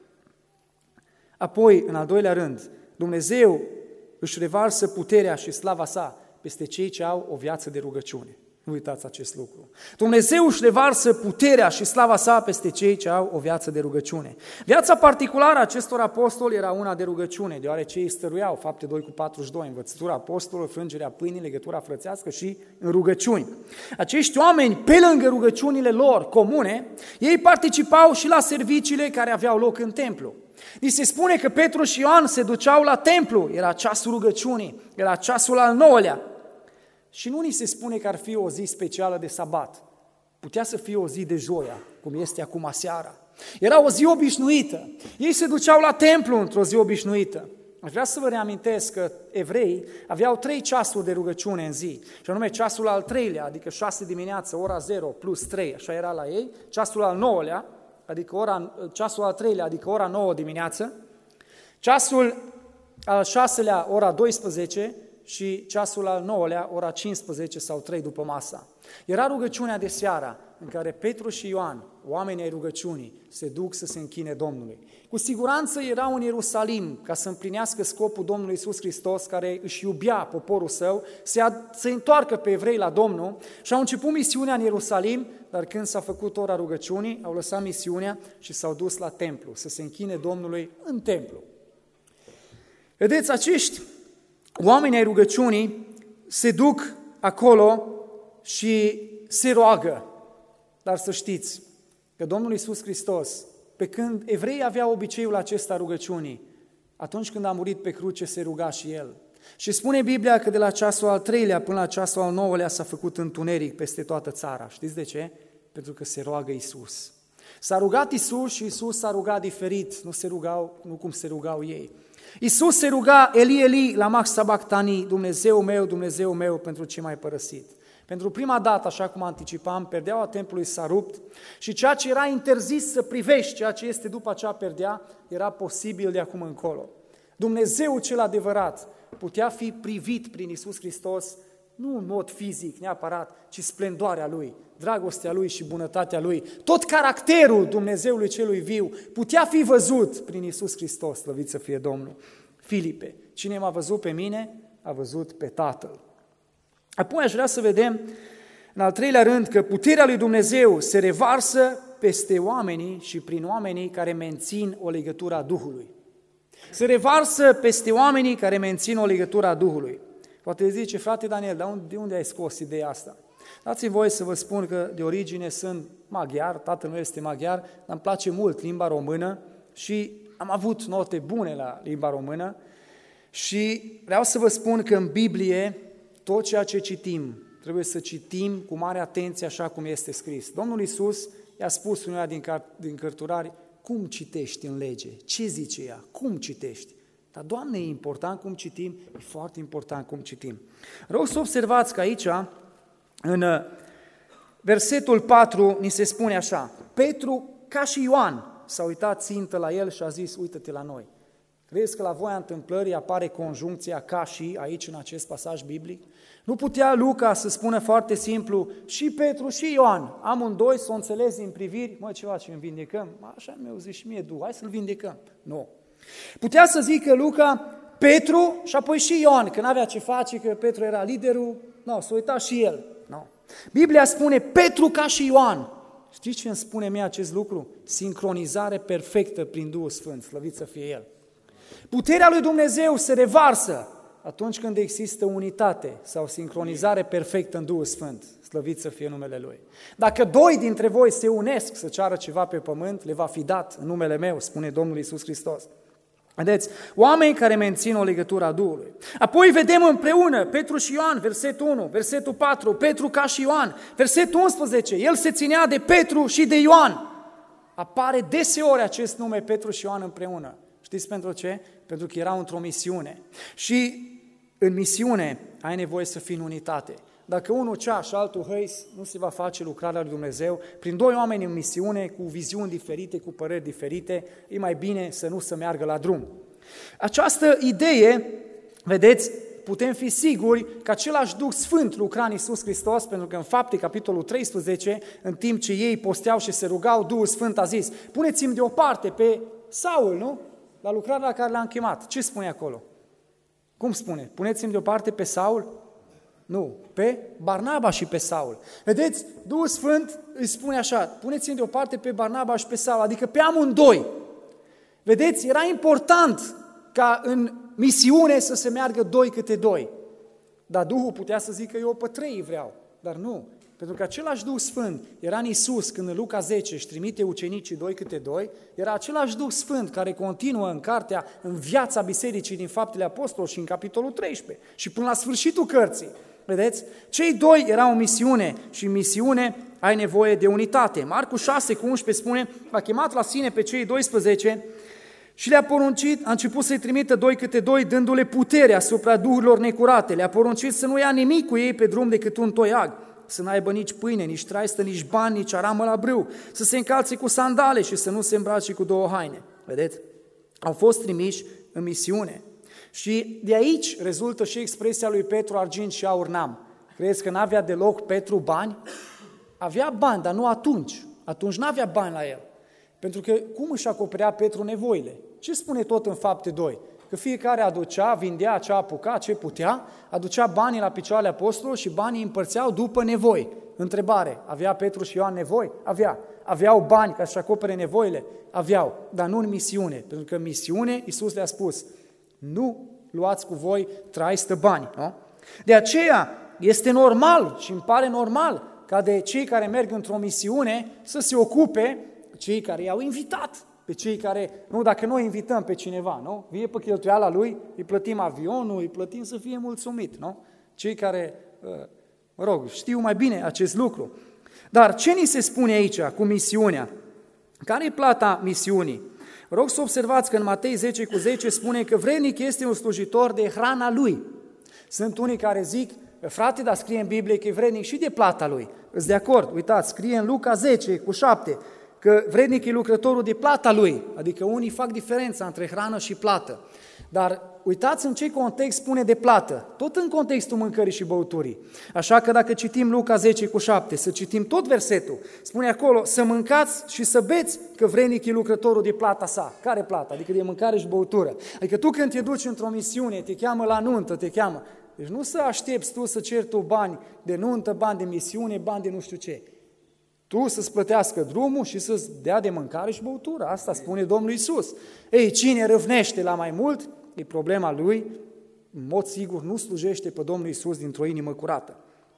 Apoi, în al doilea rând, Dumnezeu își revarsă puterea și slava sa peste cei ce au o viață de rugăciune. Nu uitați acest lucru. Dumnezeu își revarsă puterea și slava sa peste cei ce au o viață de rugăciune. Viața particulară a acestor apostoli era una de rugăciune, deoarece ei stăruiau, Fapte 2:42, învățătura apostolilor, frângerea pâinii, legătura frățească și în rugăciuni. Acești oameni, pe lângă rugăciunile lor comune, ei participau și la serviciile care aveau loc în templu. Ni se spune că Petru și Ioan se duceau la templu, era ceasul rugăciunii, era ceasul al 9-lea. Și nu ni se spune că ar fi o zi specială de sabat. Putea să fie o zi de joia, cum este acum seara. Era o zi obișnuită. Ei se duceau la templu într-o zi obișnuită. Aș vrea să vă reamintesc că evreii aveau 3 ceasuri de rugăciune în zi. Și anume ceasul al 3-lea, adică 6 dimineață, ora 0 plus 3, așa era la ei. Ceasul al 9-lea, ceasul al 3-lea, adică ora 9 dimineață. Ceasul al 6-lea, ora 12 și ceasul al 9-lea, ora 15 sau 3 după masa. Era rugăciunea de seara în care Petru și Ioan, oamenii ai rugăciunii, se duc să se închine Domnului. Cu siguranță erau în Ierusalim ca să împlinească scopul Domnului Iisus Hristos, care își iubea poporul său, să întoarcă pe evrei la Domnul și au început misiunea în Ierusalim, dar când s-a făcut ora rugăciunii, au lăsat misiunea și s-au dus la templu, să se închine Domnului în templu. Vedeți, acești oamenii ai rugăciunii se duc acolo și se roagă. Dar să știți că Domnul Iisus Hristos, pe când evreii aveau obiceiul acesta rugăciunii, atunci când a murit pe cruce se ruga și El. Și spune Biblia că de la ceasul al 3-lea până la ceasul al 9-lea s-a făcut întuneric peste toată țara. Știți de ce? Pentru că se roagă Iisus. S-a rugat Iisus și Iisus s-a rugat diferit, nu cum se rugau ei. Iisus se ruga, Eli, Eli, lama sabachthani, Dumnezeu meu, pentru ce m-ai părăsit. Pentru prima dată, așa cum anticipam, perdeaua templului s-a rupt și ceea ce era interzis să privești, ceea ce este după acea perdea, era posibil de acum încolo. Dumnezeu cel adevărat putea fi privit prin Iisus Hristos, nu în mod fizic neapărat, ci splendoarea Lui, dragostea Lui și bunătatea Lui. Tot caracterul Dumnezeului celui viu putea fi văzut prin Iisus Hristos, slăvit să fie Domnul. Filipe, cine m-a văzut pe mine, a văzut pe Tatăl. Apoi aș vrea să vedem, în al treilea rând, că puterea lui Dumnezeu se revarsă peste oamenii și prin oamenii care mențin o legătură a Duhului. Se revarsă peste oamenii care mențin o legătură a Duhului. Poate zice, frate Daniel, dar de unde ai scos ideea asta? Dați-mi voie să vă spun că de origine sunt maghiar, tatăl meu este maghiar, dar îmi place mult limba română și am avut note bune la limba română și vreau să vă spun că în Biblie tot ceea ce citim trebuie să citim cu mare atenție așa cum este scris. Domnul Iisus i-a spus unuia din cărturari, cum citești în lege? Ce zice ea? Cum citești? Dar, Doamne, e important cum citim, e foarte important cum citim. Vreau să observați că aici, în versetul 4, ni se spune așa, Petru, ca și Ioan, s-a uitat țintă la el și a zis, uită-te la noi. Crezi că la voia întâmplării apare conjuncția ca și aici în acest pasaj biblic? Nu putea Luca să spună foarte simplu, și Petru și Ioan, amândoi să o înțelezi din priviri, mă, ce facem, vindecăm? Așa mi-au zis și mie, hai să-l vindecăm. Nu. Putea să zică Luca, Petru și apoi și Ioan, că n-avea ce face, că Petru era liderul, s-a uitat și el. No. Biblia spune Petru ca și Ioan. Știți ce îmi spune mie acest lucru? Sincronizare perfectă prin Duhul Sfânt, slăvit să fie El. Puterea lui Dumnezeu se revarsă atunci când există unitate sau sincronizare perfectă în Duhul Sfânt, slăvit să fie numele Lui. Dacă doi dintre voi se unesc să ceară ceva pe pământ, le va fi dat în numele meu, spune Domnul Iisus Hristos. Vedeți, oameni care mențin o legătură a Duhului. Apoi vedem împreună Petru și Ioan, versetul 1, versetul 4, Petru ca și Ioan, versetul 11, el se ținea de Petru și de Ioan. Apare deseori acest nume Petru și Ioan împreună. Știți pentru ce? Pentru că erau într-o misiune. Și în misiune ai nevoie să fii în unitate. Dacă unul cea și altul hăis, nu se va face lucrarea lui Dumnezeu. Prin doi oameni în misiune, cu viziuni diferite, cu păreri diferite, e mai bine să nu se meargă la drum. Această idee, vedeți, putem fi siguri că același Duh Sfânt lucra în Iisus Hristos, pentru că în Fapte, capitolul 13, în timp ce ei posteau și se rugau, Duhul Sfânt a zis, puneți-mi deoparte pe Saul, nu? La lucrarea la care l-am chemat. Ce spune acolo? Cum spune? Puneți-mi deoparte pe Saul? Nu, pe Barnaba și pe Saul. Vedeți, Duhul Sfânt îi spune așa, puneți-mi deoparte pe Barnaba și pe Saul, adică pe amândoi. Vedeți, era important ca în misiune să se meargă doi câte doi. Dar Duhul putea să zică, eu pe trei vreau, dar nu. Pentru că același Duh Sfânt era în Iisus când în Luca 10 își trimite ucenicii doi câte doi, era același Duh Sfânt care continuă în cartea, în viața bisericii din Faptele Apostolilor și în capitolul 13 și până la sfârșitul cărții. Vedeți? Cei doi erau în misiune și în misiune ai nevoie de unitate. Marcu 6:11 spune, a chemat la sine pe cei 12 și le-a poruncit, a început să-i trimită doi câte doi, dându-le putere asupra duhurilor necurate. Le-a poruncit să nu ia nimic cu ei pe drum decât un toiag, să n-aibă nici pâine, nici traistă, nici bani, nici aramă la brâu, să se încalțe cu sandale și să nu se îmbrace cu două haine. Vedeți? Au fost trimiși în misiune. Și de aici rezultă și expresia lui Petru, argint și aur n-am. Crezi că n-avea deloc Petru bani? Avea bani, dar nu atunci. Atunci n-avea bani la el. Pentru că cum își acoperea Petru nevoile? Ce spune tot în Fapte 2? Că fiecare aducea, vindea ce apuca, ce putea, aducea banii la picioarele apostolilor și banii împărțeau după nevoi. Întrebare, avea Petru și Ioan nevoi? Avea. Aveau bani ca să-și acopere nevoile? Aveau, dar nu în misiune. Pentru că în misiune Iisus le-a spus, nu luați cu voi traistă bani. Nu? De aceea este normal și îmi pare normal ca de cei care merg într-o misiune să se ocupe cei care i-au invitat, pe cei care, nu, dacă noi invităm pe cineva, nu? Vie pe cheltuiala lui, îi plătim avionul, îi plătim să fie mulțumit, nu? Cei care, știu mai bine acest lucru. Dar ce ni se spune aici cu misiunea? Care e plata misiunii? Vă rog să observați că în Matei 10:10 spune că vrednic este un slujitor de hrana lui. Sunt unii care zic, frate, dar scrie în Biblie că e vrednic și de plata lui. Îți de acord, uitați, scrie în Luca 10:7 că vrednic e lucrătorul de plata lui, adică unii fac diferența între hrană și plată. Dar uitați în ce context spune de plată, tot în contextul mâncării și băuturii. Așa că dacă citim Luca 10:7, să citim tot versetul, spune acolo, să mâncați și să beți, că vrednic e lucrătorul de plata sa. Care plată? Adică de mâncare și băutură. Adică tu când te duci într-o misiune, te cheamă la nuntă, te cheamă, Deci nu să aștepți tu să ceri tu bani de nuntă, bani de misiune, bani de nu știu ce. Tu să-ți plătească drumul și să-ți dea de mâncare și băutură. Asta spune Domnul Iisus. Ei, cine râvnește la mai mult, e problema lui, în mod sigur nu slujește pe Domnul Iisus dintr-o inimă curată.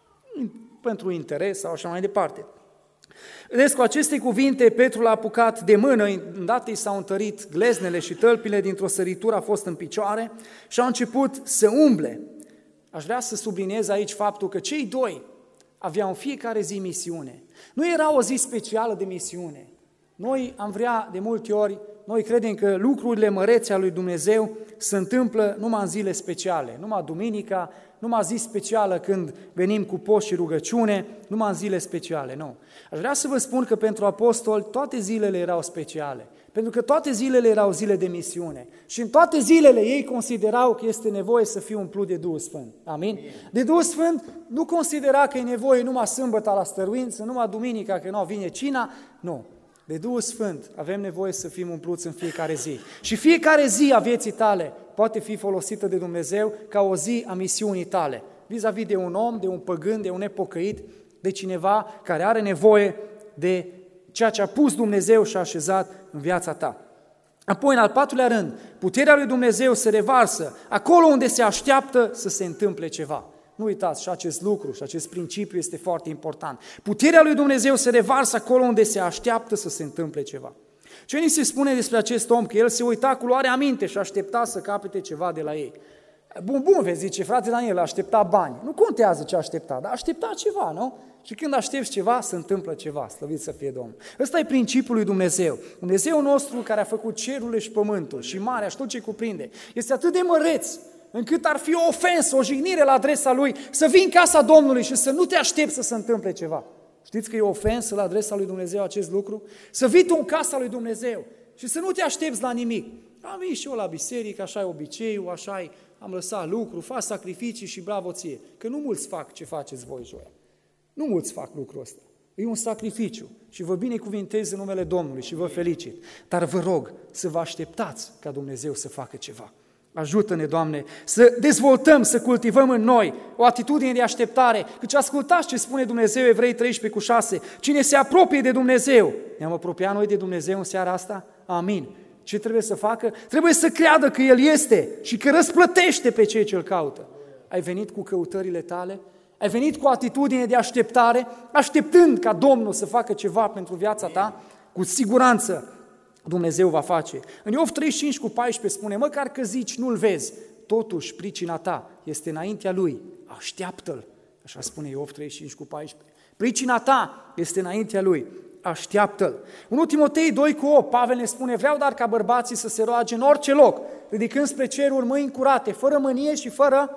Pentru interes sau așa mai departe. Vedeți, cu aceste cuvinte, Petru l-a apucat de mână, îndată i s-au întărit gleznele și tălpile, dintr-o săritură a fost în picioare și a început să umble. Aș vrea să subliniez aici faptul că cei doi aveau în fiecare zi misiune. Nu era o zi specială de misiune. Noi am vrea de multe ori, noi credem că lucrurile mărețe ale lui Dumnezeu se întâmplă numai în zile speciale, numai duminica, numai zi specială când venim cu post și rugăciune, numai în zile speciale, nu. Aș vrea să vă spun că pentru apostoli toate zilele erau speciale, pentru că toate zilele erau zile de misiune și în toate zilele ei considerau că este nevoie să fie umplut de Duhul Sfânt. Amin? De Duhul Sfânt nu considera că e nevoie numai sâmbătă la stăruință, numai duminica că nu vine cina, nu. De Duhul Sfânt avem nevoie să fim umpluți în fiecare zi. Și fiecare zi a vieții tale poate fi folosită de Dumnezeu ca o zi a misiunii tale, vis-a-vis de un om, de un păgân, de un nepocăit, de cineva care are nevoie de ceea ce a pus Dumnezeu și a așezat în viața ta. Apoi, în al patrulea rând, puterea lui Dumnezeu se revarsă acolo unde se așteaptă să se întâmple ceva. Nu uitați, și acest lucru și acest principiu este foarte important. Puterea lui Dumnezeu se revarsă acolo unde se așteaptă să se întâmple ceva. Ce ni se spune despre acest om? Că el se uita cu luare aminte și aștepta să capete ceva de la ei. Bun, vezi, zice, frate Daniel, aștepta bani. Nu contează ce aștepta, dar aștepta ceva, nu? Și când aștepți ceva, se întâmplă ceva, slăvit să fie Domnul. Ăsta e principiul lui Dumnezeu. Dumnezeu nostru care a făcut cerurile și pământul și marea și tot ce cuprinde, este atât de măreț încât ar fi o ofensă, o jignire la adresa Lui, să vii în casa Domnului și să nu te aștepți să se întâmple ceva. Știți că e o ofensă la adresa lui Dumnezeu acest lucru? Să vii tu în casa lui Dumnezeu și să nu te aștepți la nimic. Am venit și eu la biserică, așa e obiceiul, așa am lăsat lucru, fac sacrificii și bravo ție. Că nu mulți fac ce faceți voi joia. Nu mulți fac lucrul ăsta. E un sacrificiu și vă binecuvintez în numele Domnului și vă felicit. Dar vă rog să vă așteptați ca Dumnezeu să facă ceva. Ajută-ne, Doamne, să dezvoltăm, să cultivăm în noi o atitudine de așteptare, căci ascultați ce spune Dumnezeu, Evrei 13:6, cine se apropie de Dumnezeu, ne-am apropiat noi de Dumnezeu în seara asta? Amin. Ce trebuie să facă? Trebuie să creadă că El este și că răsplătește pe cei ce-L caută. Ai venit cu căutările tale? Ai venit cu o atitudine de așteptare, așteptând ca Domnul să facă ceva pentru viața ta? Cu siguranță Dumnezeu va face. În Iov 35:14 spune, măcar că zici, nu-L vezi, totuși pricina ta este înaintea Lui, așteaptă-L. Așa spune Iov 35:14. Pricina ta este înaintea Lui, așteaptă-L. În Timotei 2:8, Pavel ne spune, vreau dar ca bărbații să se roage în orice loc, ridicând spre ceruri mâini curate, fără mânie și fără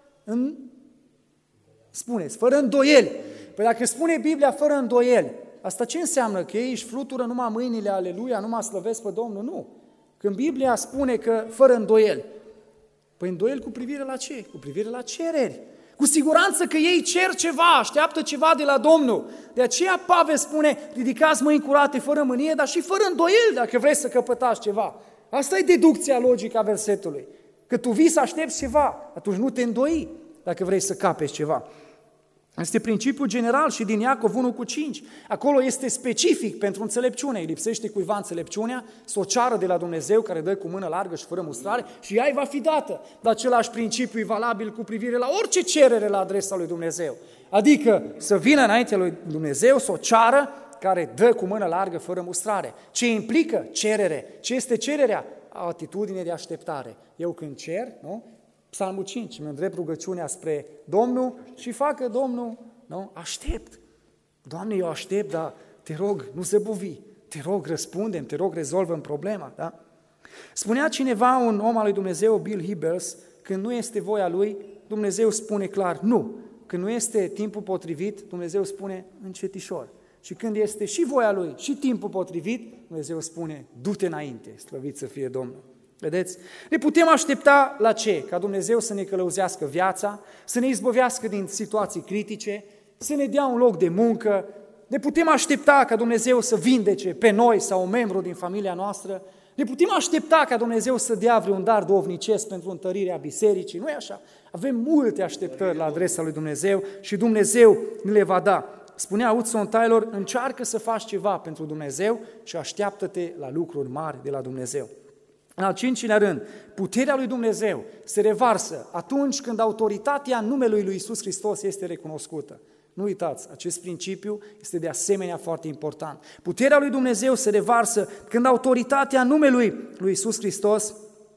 îndoieli. Păi dacă spune Biblia fără îndoieli, asta ce înseamnă? Că ei își flutură numai mâinile, aleluia, numai slăvesc pe Domnul? Nu. Când Biblia spune că fără îndoieli, păi îndoieli cu privire la ce? Cu privire la cereri. Cu siguranță că ei cer ceva, așteaptă ceva de la Domnul. De aceea Pavel spune, ridicați mâini curate fără mânie, dar și fără îndoieli dacă vrei să căpătați ceva. Asta e deducția logică a versetului. Că tu vii să aștepți ceva, atunci nu te îndoi dacă vrei să capeți ceva. Este principiul general și din Iacov 1:5. Acolo este specific pentru înțelepciune. Îi lipsește cuiva înțelepciunea, să o ceară de la Dumnezeu care dă cu mână largă și fără mustrare și ea îi va fi dată. Dar același principiu e valabil cu privire la orice cerere la adresa lui Dumnezeu. Adică să vină înaintea lui Dumnezeu, să o ceară care dă cu mână largă fără mustrare. Ce implică? Cerere. Ce este cererea? O atitudine de așteptare. Eu când cer, nu? Psalmul 5, îmi îndrept rugăciunea spre Domnul și facă Domnul, nu? Aștept. Doamne, eu aștept, dar te rog, nu zăbovi, te rog, răspundem, te rog, rezolvăm problema. Da? Spunea cineva, un om al lui Dumnezeu, Bill Hybels, când nu este voia lui, Dumnezeu spune clar, nu. Când nu este timpul potrivit, Dumnezeu spune încetișor. Și când este și voia lui și timpul potrivit, Dumnezeu spune, du-te înainte, slăvit să fie Domnul. Vedeți? Ne putem aștepta la ce? Ca Dumnezeu să ne călăuzească viața, să ne izbăvească din situații critice, să ne dea un loc de muncă, ne putem aștepta ca Dumnezeu să vindece pe noi sau un membru din familia noastră, Ne putem aștepta ca Dumnezeu să dea vreun dar duhovnicesc pentru întărirea bisericii, nu e așa? Avem multe așteptări la adresa lui Dumnezeu și Dumnezeu ne le va da. Spunea Hudson Taylor, încearcă să faci ceva pentru Dumnezeu și așteaptă-te la lucruri mari de la Dumnezeu. În al 5-lea rând, puterea lui Dumnezeu se revarsă atunci când autoritatea numelui lui Iisus Hristos este recunoscută. Nu uitați, acest principiu este de asemenea foarte important. Puterea lui Dumnezeu se revarsă când autoritatea numelui lui Iisus Hristos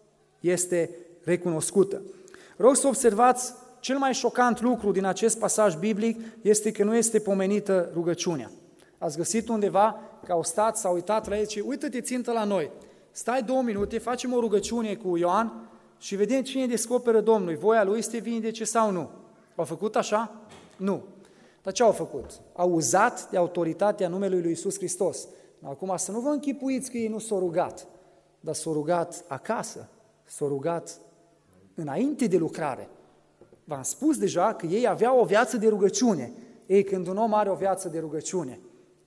este recunoscută. Rog să observați, cel mai șocant lucru din acest pasaj biblic este că nu este pomenită rugăciunea. Ați găsit undeva că au stat, s-au uitat la el și uită-te țintă la noi. Stai 2 minute, facem o rugăciune cu Ioan și vedem cine descoperă Domnului. Voia lui să te vindece sau nu? Au făcut așa? Nu. Dar ce au făcut? Au uzat de autoritatea numelui lui Iisus Hristos. Acum să nu vă închipuiți că ei nu s-au rugat, dar s-au rugat acasă, s-au rugat înainte de lucrare. V-am spus deja că ei aveau o viață de rugăciune. Ei, când un om are o viață de rugăciune,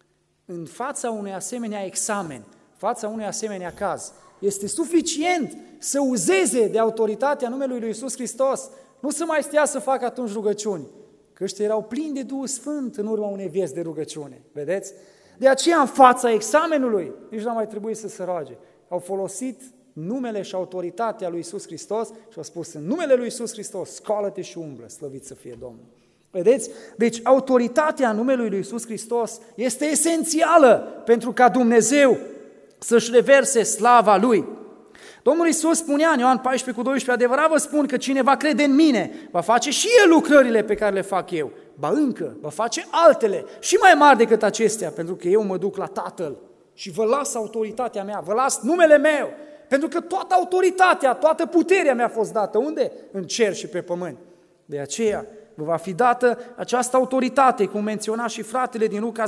în fața unui asemenea examen, fața unui asemenea caz, este suficient să uzeze de autoritatea numelui lui Iisus Hristos, nu să mai stea să facă atunci rugăciuni, că ăștia erau plini de Duhul Sfânt în urma unei vieți de rugăciune, vedeți? De aceea, în fața examenului, nici nu mai trebuie să se roage. Au folosit numele și autoritatea lui Iisus Hristos și au spus în numele lui Iisus Hristos, scoală-te și umblă, slăvit să fie Domnul. Vedeți? Deci autoritatea numelui lui Iisus Hristos este esențială pentru ca Dumnezeu să-și reverse slava Lui. Domnul Iisus spunea în Ioan 14:12, adevărat vă spun că cine va crede în mine, va face și el lucrările pe care le fac eu. Ba încă, va face altele și mai mari decât acestea, pentru că eu mă duc la Tatăl și vă las autoritatea mea, vă las numele meu, pentru că toată autoritatea, toată puterea mi-a fost dată. Unde? În cer și pe pământ. De aceea vă va fi dată această autoritate, cum menționa și fratele din Luca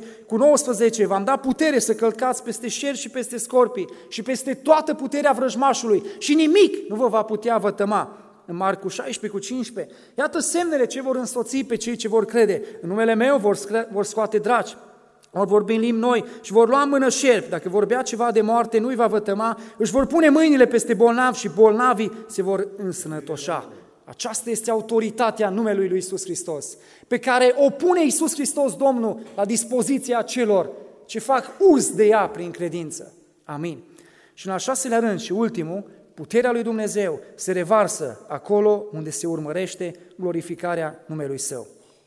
10:19, v-am dat putere să călcați peste șerpi și peste scorpii și peste toată puterea vrăjmașului și nimic nu vă va putea vătăma. În Marcu 16:15, iată semnele ce vor însoți pe cei ce vor crede. În numele meu vor scoate draci, vor vorbi în limbi noi și vor lua în mână șerpi. Dacă vorbea ceva de moarte, nu-i va vătăma, își vor pune mâinile peste bolnavi și bolnavii se vor însănătoșa. Aceasta este autoritatea numelui lui Iisus Hristos, pe care o pune Iisus Hristos Domnul la dispoziția celor ce fac uz de ea prin credință. Amin. Și în al 6-lea rând și ultimul, puterea lui Dumnezeu se revarsă acolo unde se urmărește glorificarea numelui Său.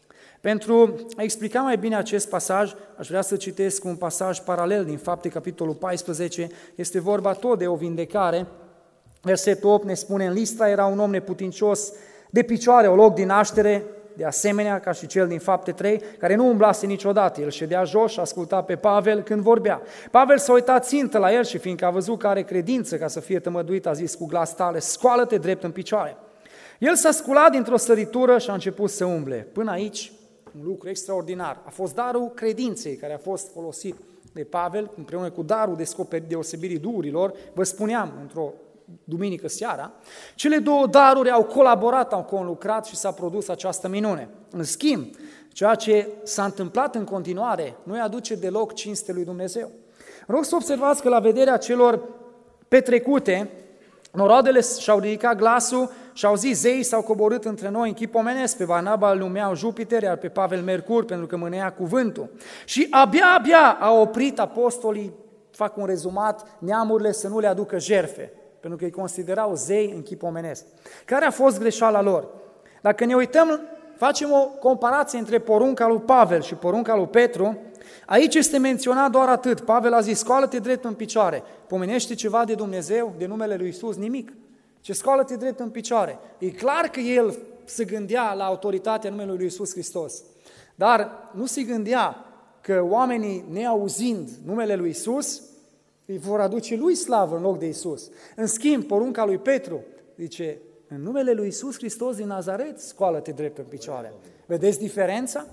Pentru a explica mai bine acest pasaj, aș vrea să citesc un pasaj paralel din Fapte, capitolul 14, este vorba tot de o vindecare. Versetul 8 ne spune, în Listra era un om neputincios de picioare, o loc din naștere, de asemenea ca și cel din Fapte 3, care nu umblase niciodată. El ședea jos și asculta pe Pavel când vorbea. Pavel s-a uitat țintă la el și fiindcă a văzut că are credință ca să fie tămăduit, a zis cu glas tare, scoală-te drept în picioare. El s-a sculat dintr-o săritură și a început să umble. Până aici, un lucru extraordinar. A fost darul credinței care a fost folosit de Pavel, împreună cu darul deosebirii duhurilor, vă spuneam într-o duminică seara, cele două daruri au colaborat, au conlucrat și s-a produs această minune. În schimb, ceea ce s-a întâmplat în continuare nu îi aduce deloc cinste lui Dumnezeu. Rog să observați că la vederea celor petrecute, noroadele și-au ridicat glasul și au zis, zeii s-au coborât între noi în chip omenesc, pe Barnaba îl numeau Jupiter, iar pe Pavel Mercur, pentru că mânea cuvântul. Și abia a oprit apostolii, fac un rezumat, neamurile să nu le aducă jertfe, pentru că îi considerau zei în chip omenesc. Care a fost greșeala lor? Dacă ne uităm, facem o comparație între porunca lui Pavel și porunca lui Petru, aici este menționat doar atât. Pavel a zis, scoală-te drept în picioare. Pomenește ceva de Dumnezeu, de numele lui Iisus? Nimic. Ce scoală-te drept în picioare. E clar că el se gândea la autoritatea numelui lui Iisus Hristos, dar nu se gândea că oamenii, neauzind numele lui Iisus, îi vor aduce lui slavă în loc de Iisus. În schimb, porunca lui Petru zice, în numele lui Iisus Hristos din Nazaret, scoală-te drept în picioare. Vedeți diferența?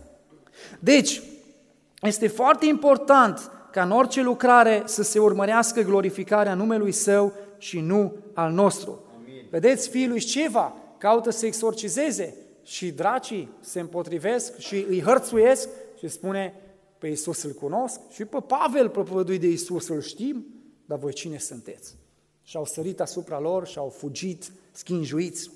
Deci, este foarte important ca în orice lucrare să se urmărească glorificarea numelui Său și nu al nostru. Amin. Vedeți, fiul lui Sceva caută să exorcizeze și dracii se împotrivesc și îi hărțuiesc și spune, pe Iisus îl cunosc și pe Pavel propovăduit de Iisus îl știm, dar voi cine sunteți? Și au sărit asupra lor și au fugit schinjuiți.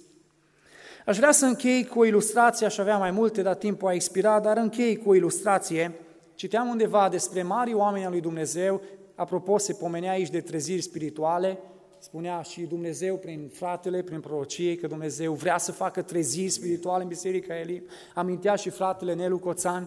Aș vrea să închei cu o ilustrație, aș avea mai multe, dar timpul a expirat, dar închei cu o ilustrație. Citeam undeva despre mari oameni al lui Dumnezeu, apropo, se pomenea aici de treziri spirituale, spunea și Dumnezeu prin fratele, prin prorocie, că Dumnezeu vrea să facă treziri spirituale în Biserica Elim. Amintea și fratele Nelu Coțan.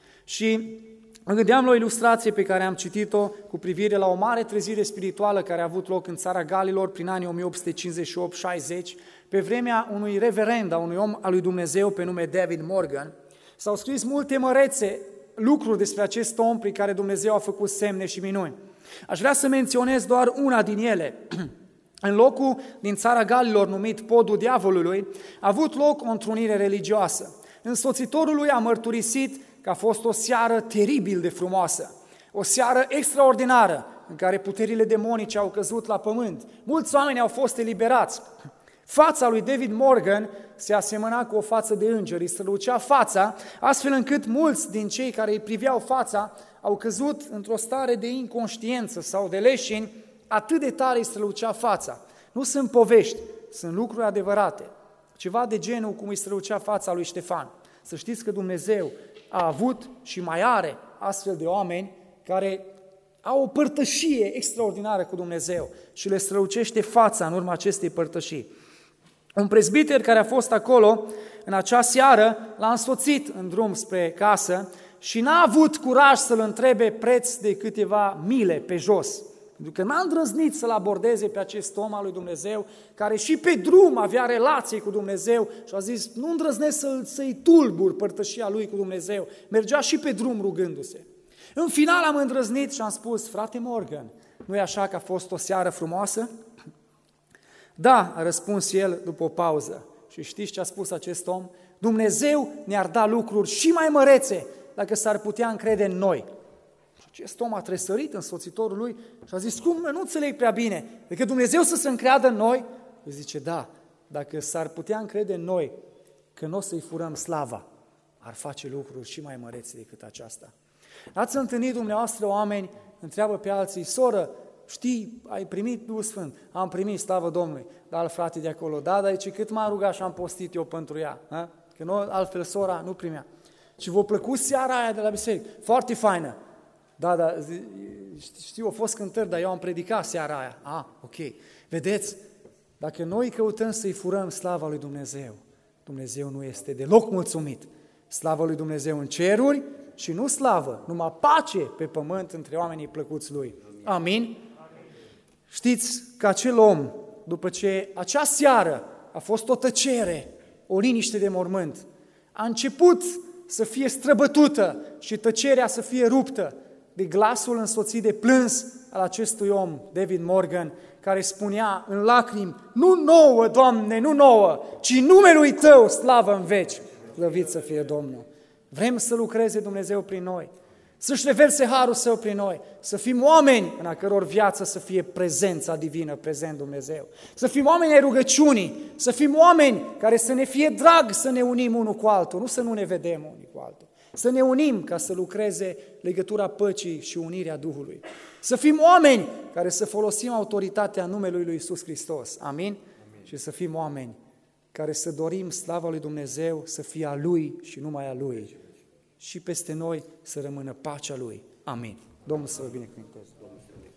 Și mă gândeam la o ilustrație pe care am citit-o cu privire la o mare trezire spirituală care a avut loc în țara Galilor prin anii 1858-60, pe vremea unui reverend, a unui om al lui Dumnezeu pe nume David Morgan. S-au scris multe mărețe lucruri despre acest om prin care Dumnezeu a făcut semne și minuni. Aș vrea să menționez doar una din ele. În locul din țara Galilor numit Podul Diavolului a avut loc o întrunire religioasă. Însoțitorul lui a mărturisit că a fost o seară teribil de frumoasă, o seară extraordinară în care puterile demonice au căzut la pământ. Mulți oameni au fost eliberați. Fața lui David Morgan se asemăna cu o față de înger, îi strălucea fața, astfel încât mulți din cei care îi priveau fața au căzut într-o stare de inconștiență sau de leșini, atât de tare îi strălucea fața. Nu sunt povești, sunt lucruri adevărate. Ceva de genul cum îi strălucea fața lui Ștefan. Să știți că Dumnezeu a avut și mai are astfel de oameni care au o părtășie extraordinară cu Dumnezeu și le strălucește fața în urma acestei părtășii. Un prezbiter care a fost acolo în acea seară l-a însoțit în drum spre casă și n-a avut curaj să-l întrebe preț de câteva mile pe jos. Pentru că n-a îndrăznit să-l abordeze pe acest om al lui Dumnezeu, care și pe drum avea relație cu Dumnezeu și a zis, nu îndrăznesc să-i tulbur părtășia lui cu Dumnezeu. Mergea și pe drum rugându-se. În final am îndrăznit și am spus, frate Morgan, nu e așa că a fost o seară frumoasă? Da, a răspuns el după o pauză. Și știți ce a spus acest om? Dumnezeu ne-ar da lucruri și mai mărețe dacă s-ar putea încrede în noi. Și acest om a tresărit însoțitorul lui și a zis, cum, nu înțeleg prea bine, decât Dumnezeu să se încreadă în noi? Îi zice, da, dacă s-ar putea încrede în noi că nu o să-i furăm slava, ar face lucruri și mai mărețe decât aceasta. Ați întâlnit dumneavoastră oameni, întreabă pe alții, soră, știi, ai primit Duhul Sfânt? Am primit, slavă Domnului. Dar frate de acolo, da, dar cât m-am rugat și am postit eu pentru ea, ha? Că nu, altfel sora nu primea. Și v-a plăcut seara aia de la biserică, foarte faină. Da, știu, au fost cântări, dar eu am predicat seara aia. Ok. Vedeți, dacă noi căutăm să-i furăm slava lui Dumnezeu, Dumnezeu nu este deloc mulțumit. Slava lui Dumnezeu în ceruri și nu slavă, numai pace pe pământ între oamenii plăcuți lui. Amin? Știți că acel om, după ce acea seară a fost o tăcere, o liniște de mormânt, a început să fie străbătută și tăcerea să fie ruptă de glasul însoțit de plâns al acestui om, David Morgan, care spunea în lacrimi, nu nouă, Doamne, nu nouă, ci numelui Tău, slavă în veci, slăvit să fie Domnul. Vrem să lucreze Dumnezeu prin noi, să-și reverse harul Său prin noi, să fim oameni în a căror viață să fie prezența divină, prezent Dumnezeu, să fim oameni ai rugăciunii, să fim oameni care să ne fie drag să ne unim unul cu altul, nu să nu ne vedem unii cu altul, să ne unim ca să lucreze legătura păcii și unirea Duhului, să fim oameni care să folosim autoritatea numelui lui Iisus Hristos, amin? Și să fim oameni care să dorim slava lui Dumnezeu să fie a Lui și numai a Lui. Și peste noi să rămână pacea Lui. Amin. Domnul să vă binecuvânteze.